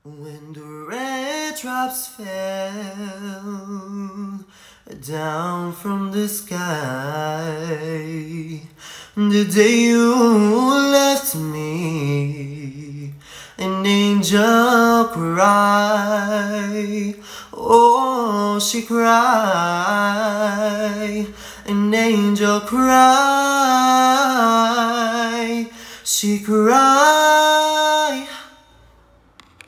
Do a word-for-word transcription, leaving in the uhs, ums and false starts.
When the raindrops fell down from the sky, the day you left me, an angel cried. Oh, she cried. An angel cried. She cried.